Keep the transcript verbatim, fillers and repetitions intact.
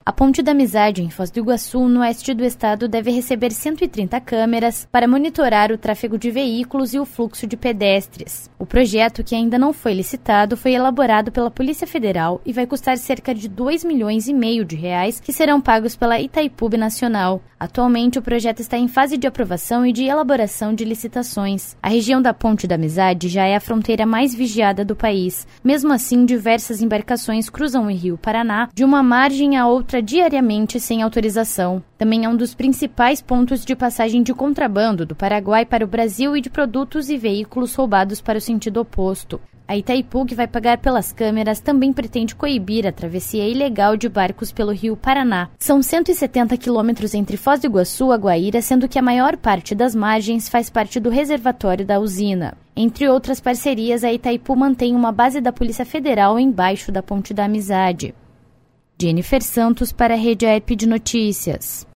A Ponte da Amizade, em Foz do Iguaçu, no oeste do estado, deve receber cento e trinta câmeras para monitorar o tráfego de veículos e o fluxo de pedestres. O projeto, que ainda não foi licitado, foi elaborado pela Polícia Federal e vai custar cerca de dois milhões e meio de reais, que serão pagos pela Itaipu Binacional. Atualmente, o projeto está em fase de aprovação e de elaboração de licitações. A região da Ponte da Amizade já é a fronteira mais vigiada do país. Mesmo assim, diversas embarcações cruzam o Rio Paraná de uma margem a outra diariamente sem autorização. Também é um dos principais pontos de passagem de contrabando do Paraguai para o Brasil e de produtos e veículos roubados para o sentido oposto. A Itaipu, que vai pagar pelas câmeras, também pretende coibir a travessia ilegal de barcos pelo Rio Paraná. São cento e setenta quilômetros entre Foz do Iguaçu e Guaíra, sendo que a maior parte das margens faz parte do reservatório da usina. Entre outras parcerias, a Itaipu mantém uma base da Polícia Federal embaixo da Ponte da Amizade. Jennifer Santos para a Rede A E P de Notícias.